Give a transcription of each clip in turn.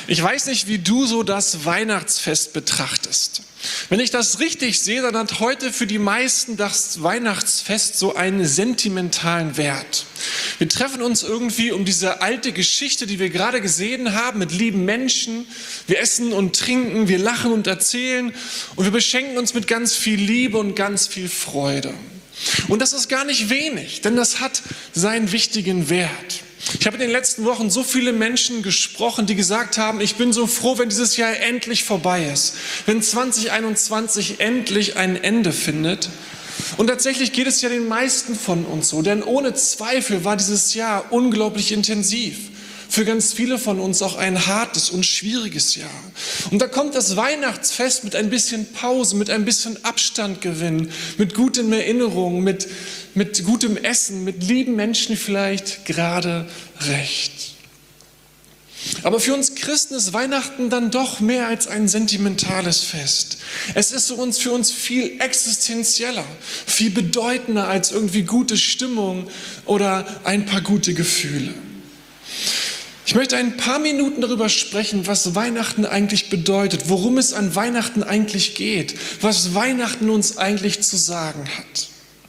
Ich weiß nicht, wie du so das Weihnachtsfest betrachtest. Wenn ich das richtig sehe, dann hat heute für die meisten das Weihnachtsfest so einen sentimentalen Wert. Wir treffen uns irgendwie um diese alte Geschichte, die wir gerade gesehen haben, mit lieben Menschen. Wir essen und trinken, wir lachen und erzählen und wir beschenken uns mit ganz viel Liebe und ganz viel Freude. Und das ist gar nicht wenig, denn das hat seinen wichtigen Wert. Ich habe in den letzten Wochen so viele Menschen gesprochen, die gesagt haben, ich bin so froh, wenn dieses Jahr endlich vorbei ist, wenn 2021 endlich ein Ende findet. Und tatsächlich geht es ja den meisten von uns so, denn ohne Zweifel war dieses Jahr unglaublich intensiv. Für ganz viele von uns auch ein hartes und schwieriges Jahr. Und da kommt das Weihnachtsfest mit ein bisschen Pause, mit ein bisschen Abstand gewinnen, mit guten Erinnerungen, mit gutem Essen, mit lieben Menschen vielleicht gerade recht. Aber für uns Christen ist Weihnachten dann doch mehr als ein sentimentales Fest. Es ist für uns viel existenzieller, viel bedeutender als irgendwie gute Stimmung oder ein paar gute Gefühle. Ich möchte ein paar Minuten darüber sprechen, was Weihnachten eigentlich bedeutet, worum es an Weihnachten eigentlich geht, was Weihnachten uns eigentlich zu sagen hat.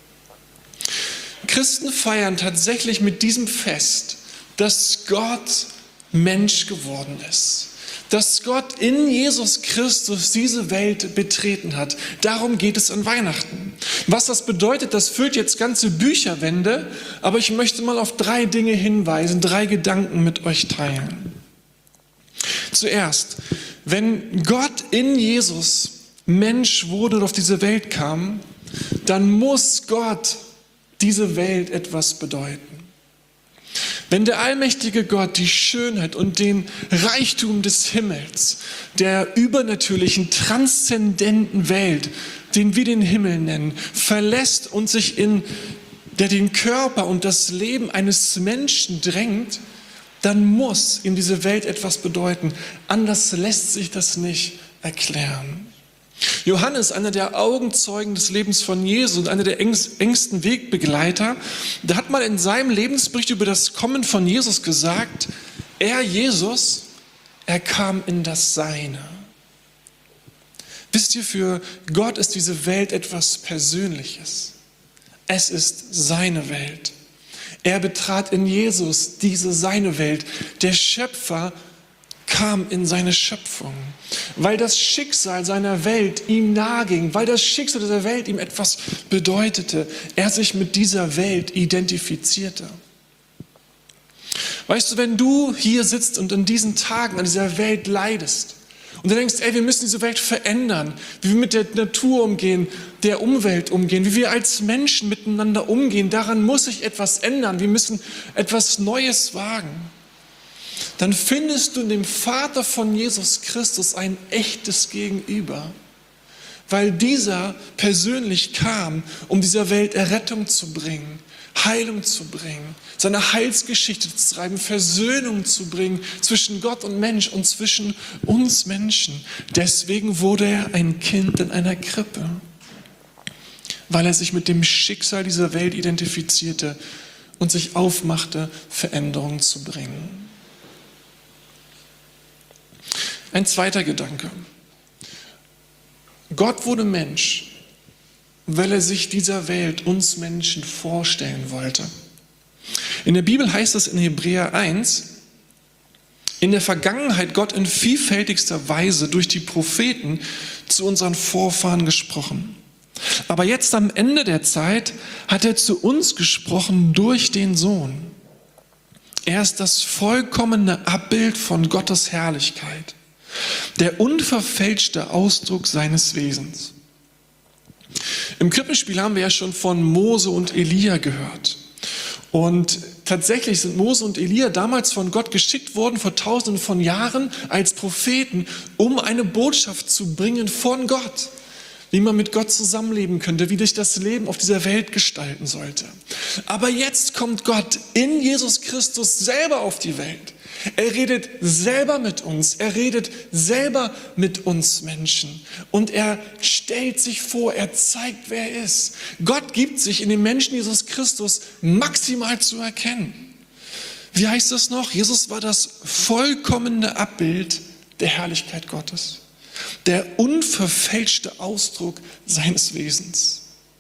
Christen feiern tatsächlich mit diesem Fest, dass Gott Mensch geworden ist, dass Gott in Jesus Christus diese Welt betreten hat. Darum geht es an Weihnachten. Was das bedeutet, das füllt jetzt ganze Bücherwände, aber ich möchte mal auf 3 Dinge hinweisen, 3 Gedanken mit euch teilen. Zuerst, wenn Gott in Jesus Mensch wurde und auf diese Welt kam, dann muss Gott diese Welt etwas bedeuten. Wenn der allmächtige Gott die Schönheit und den Reichtum des Himmels, der übernatürlichen, transzendenten Welt, den wir den Himmel nennen, verlässt und sich in den Körper und das Leben eines Menschen drängt, dann muss ihm diese Welt etwas bedeuten. Anders lässt sich das nicht erklären. Johannes, einer der Augenzeugen des Lebens von Jesus und einer der engsten Wegbegleiter, der hat mal in seinem Lebensbericht über das Kommen von Jesus gesagt, Jesus, er kam in das Seine. Wisst ihr, für Gott ist diese Welt etwas Persönliches. Es ist seine Welt. Er betrat in Jesus diese seine Welt. Der Schöpfer kam in seine Schöpfung, weil das Schicksal seiner Welt ihm naheging, weil das Schicksal dieser Welt ihm etwas bedeutete, er sich mit dieser Welt identifizierte. Weißt du, wenn du hier sitzt und in diesen Tagen an dieser Welt leidest und du denkst, wir müssen diese Welt verändern, wie wir mit der Natur umgehen, der Umwelt umgehen, wie wir als Menschen miteinander umgehen, daran muss sich etwas ändern, wir müssen etwas Neues wagen, dann findest du in dem Vater von Jesus Christus ein echtes Gegenüber, weil dieser persönlich kam, um dieser Welt Errettung zu bringen, Heilung zu bringen, seine Heilsgeschichte zu schreiben, Versöhnung zu bringen zwischen Gott und Mensch und zwischen uns Menschen. Deswegen wurde er ein Kind in einer Krippe, weil er sich mit dem Schicksal dieser Welt identifizierte und sich aufmachte, Veränderungen zu bringen. Ein zweiter Gedanke. Gott wurde Mensch, weil er sich dieser Welt, uns Menschen, vorstellen wollte. In der Bibel heißt es in Hebräer 1, in der Vergangenheit Gott in vielfältigster Weise durch die Propheten zu unseren Vorfahren gesprochen. Aber jetzt am Ende der Zeit hat er zu uns gesprochen durch den Sohn. Er ist das vollkommene Abbild von Gottes Herrlichkeit, der unverfälschte Ausdruck seines Wesens. Im Krippenspiel haben wir ja schon von Mose und Elia gehört. Und tatsächlich sind Mose und Elia damals von Gott geschickt worden, vor tausenden von Jahren, als Propheten, um eine Botschaft zu bringen von Gott, wie man mit Gott zusammenleben könnte, wie sich das Leben auf dieser Welt gestalten sollte. Aber jetzt kommt Gott in Jesus Christus selber auf die Welt. Er redet selber mit uns, er redet selber mit uns Menschen und er stellt sich vor, er zeigt, wer er ist. Gott gibt sich in dem Menschen Jesus Christus maximal zu erkennen. Wie heißt es noch? Jesus war das vollkommene Abbild der Herrlichkeit Gottes. Der unverfälschte Ausdruck seines Wesens.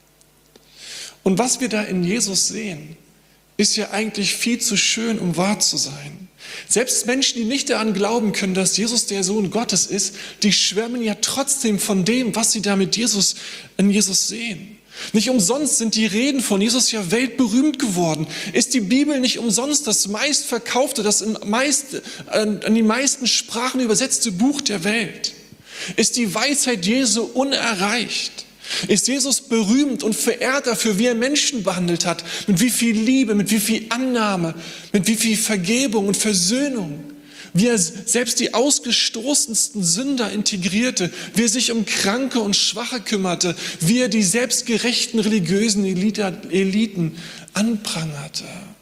Und was wir da in Jesus sehen, ist ja eigentlich viel zu schön, um wahr zu sein. Selbst Menschen, die nicht daran glauben können, dass Jesus der Sohn Gottes ist, die schwärmen ja trotzdem von dem, was sie da in Jesus sehen. Nicht umsonst sind die Reden von Jesus ja weltberühmt geworden. Ist die Bibel nicht umsonst das meistverkaufte, das in die meisten Sprachen übersetzte Buch der Welt? Ist die Weisheit Jesu unerreicht? Ist Jesus berühmt und verehrt dafür, wie er Menschen behandelt hat, mit wie viel Liebe, mit wie viel Annahme, mit wie viel Vergebung und Versöhnung, wie er selbst die ausgestoßensten Sünder integrierte, wie er sich um Kranke und Schwache kümmerte, wie er die selbstgerechten religiösen Eliten anprangerte.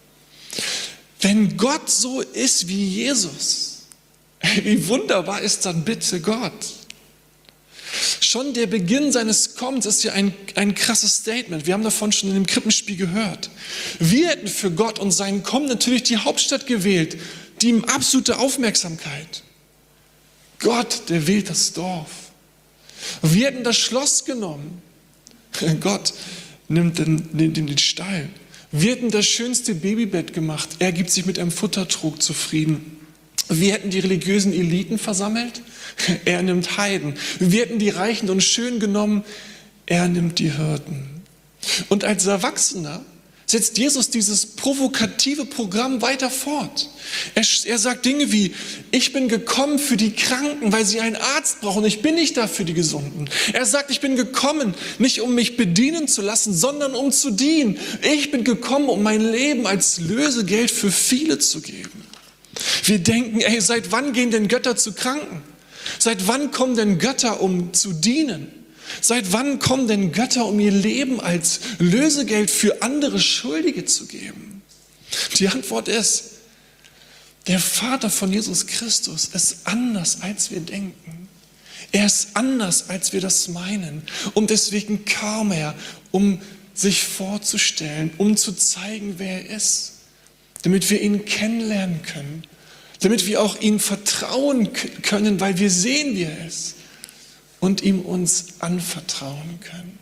Wenn Gott so ist wie Jesus, wie wunderbar ist dann bitte Gott? Schon der Beginn seines Kommens ist ja ein krasses Statement. Wir haben davon schon in dem Krippenspiel gehört. Wir hätten für Gott und sein Kommen natürlich die Hauptstadt gewählt, die absolute Aufmerksamkeit. Gott, der wählt das Dorf. Wir hätten das Schloss genommen. Gott nimmt den Stall. Wir hätten das schönste Babybett gemacht. Er gibt sich mit einem Futtertrog zufrieden. Wir hätten die religiösen Eliten versammelt. Er nimmt Heiden. Wir hätten die Reichen und Schön genommen. Er nimmt die Hirten. Und als Erwachsener setzt Jesus dieses provokative Programm weiter fort. Er sagt Dinge wie, ich bin gekommen für die Kranken, weil sie einen Arzt brauchen. Ich bin nicht da für die Gesunden. Er sagt, ich bin gekommen, nicht um mich bedienen zu lassen, sondern um zu dienen. Ich bin gekommen, um mein Leben als Lösegeld für viele zu geben. Wir denken, seit wann gehen denn Götter zu Kranken? Seit wann kommen denn Götter, um zu dienen? Seit wann kommen denn Götter, um ihr Leben als Lösegeld für andere Schuldige zu geben? Die Antwort ist, der Vater von Jesus Christus ist anders, als wir denken. Er ist anders, als wir das meinen. Und deswegen kam er, um sich vorzustellen, um zu zeigen, wer er ist. Damit wir ihn kennenlernen können. Damit wir auch ihm vertrauen können, weil wir sehen, wie er ist. Und ihm uns anvertrauen können.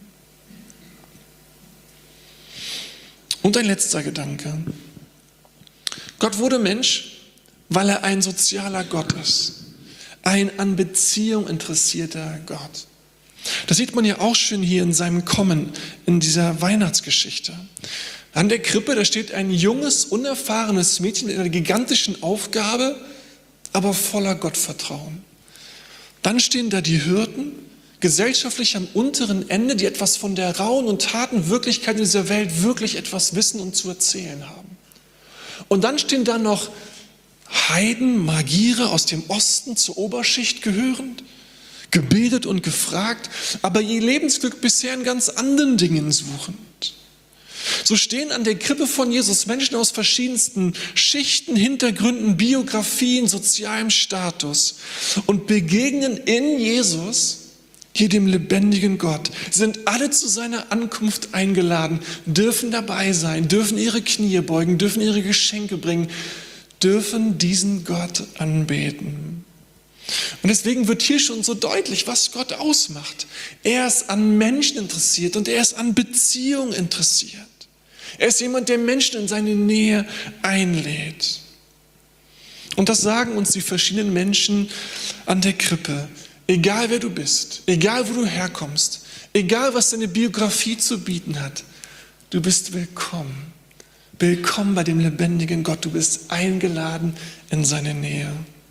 Und ein letzter Gedanke. Gott wurde Mensch, weil er ein sozialer Gott ist. Ein an Beziehung interessierter Gott. Das sieht man ja auch schön hier in seinem Kommen, in dieser Weihnachtsgeschichte. An der Krippe, da steht ein junges, unerfahrenes Mädchen mit einer gigantischen Aufgabe, aber voller Gottvertrauen. Dann stehen da die Hirten, gesellschaftlich am unteren Ende, die etwas von der rauen und harten Wirklichkeit in dieser Welt wirklich etwas wissen und zu erzählen haben. Und dann stehen da noch Heiden, Magiere aus dem Osten zur Oberschicht gehörend, gebildet und gefragt, aber ihr Lebensglück bisher in ganz anderen Dingen suchend. So stehen an der Krippe von Jesus Menschen aus verschiedensten Schichten, Hintergründen, Biografien, sozialem Status und begegnen in Jesus hier dem lebendigen Gott. Sie sind alle zu seiner Ankunft eingeladen, dürfen dabei sein, dürfen ihre Knie beugen, dürfen ihre Geschenke bringen, dürfen diesen Gott anbeten. Und deswegen wird hier schon so deutlich, was Gott ausmacht. Er ist an Menschen interessiert und er ist an Beziehung interessiert. Er ist jemand, der Menschen in seine Nähe einlädt. Und das sagen uns die verschiedenen Menschen an der Krippe. Egal wer du bist, egal wo du herkommst, egal was deine Biografie zu bieten hat, du bist willkommen. Willkommen bei dem lebendigen Gott. Du bist eingeladen in seine Nähe.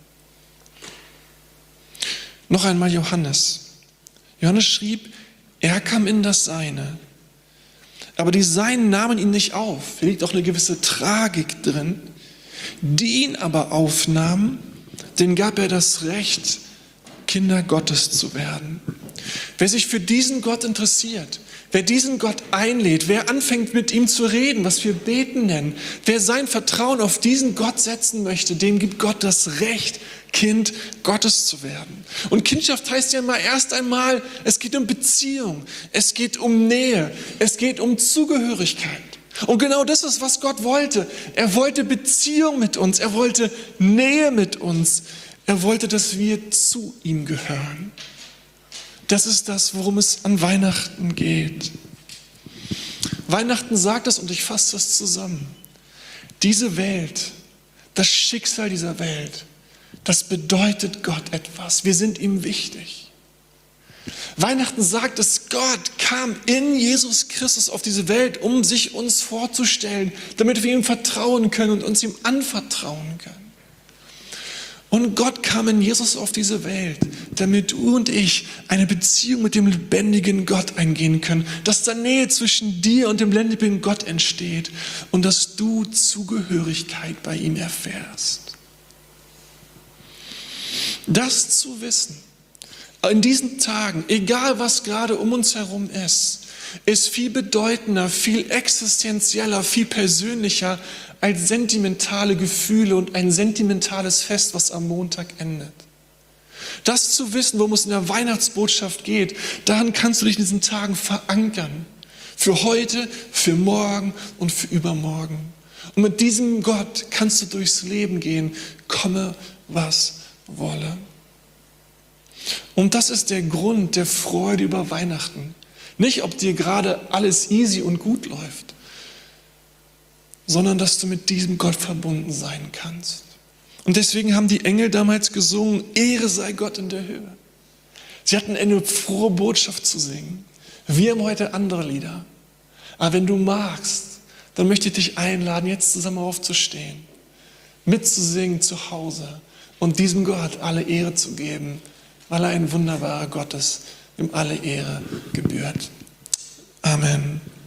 Noch einmal Johannes. Johannes schrieb, er kam in das Seine. Aber die Seinen nahmen ihn nicht auf. Hier liegt auch eine gewisse Tragik drin. Die ihn aber aufnahmen, denen gab er das Recht, Kinder Gottes zu werden. Wer sich für diesen Gott interessiert, wer diesen Gott einlädt, wer anfängt mit ihm zu reden, was wir Beten nennen, wer sein Vertrauen auf diesen Gott setzen möchte, dem gibt Gott das Recht, Kind Gottes zu werden. Und Kindschaft heißt ja mal erst einmal, es geht um Beziehung, es geht um Nähe, es geht um Zugehörigkeit. Und genau das ist, was Gott wollte. Er wollte Beziehung mit uns, er wollte Nähe mit uns, er wollte, dass wir zu ihm gehören. Das ist das, worum es an Weihnachten geht. Weihnachten sagt es, und ich fasse das zusammen. Diese Welt, das Schicksal dieser Welt, das bedeutet Gott etwas. Wir sind ihm wichtig. Weihnachten sagt es, Gott kam in Jesus Christus auf diese Welt, um sich uns vorzustellen, damit wir ihm vertrauen können und uns ihm anvertrauen können. Und Gott kam in Jesus auf diese Welt, damit du und ich eine Beziehung mit dem lebendigen Gott eingehen können, dass da Nähe zwischen dir und dem lebendigen Gott entsteht und dass du Zugehörigkeit bei ihm erfährst. Das zu wissen, in diesen Tagen, egal was gerade um uns herum ist viel bedeutender, viel existenzieller, viel persönlicher als sentimentale Gefühle und ein sentimentales Fest, was am Montag endet. Das zu wissen, worum es in der Weihnachtsbotschaft geht, daran kannst du dich in diesen Tagen verankern. Für heute, für morgen und für übermorgen. Und mit diesem Gott kannst du durchs Leben gehen, komme was wolle. Und das ist der Grund der Freude über Weihnachten. Nicht, ob dir gerade alles easy und gut läuft, sondern dass du mit diesem Gott verbunden sein kannst. Und deswegen haben die Engel damals gesungen, Ehre sei Gott in der Höhe. Sie hatten eine frohe Botschaft zu singen. Wir haben heute andere Lieder. Aber wenn du magst, dann möchte ich dich einladen, jetzt zusammen aufzustehen, mitzusingen zu Hause und diesem Gott alle Ehre zu geben, weil er ein wunderbarer Gott ist, dem alle Ehre gebührt. Amen.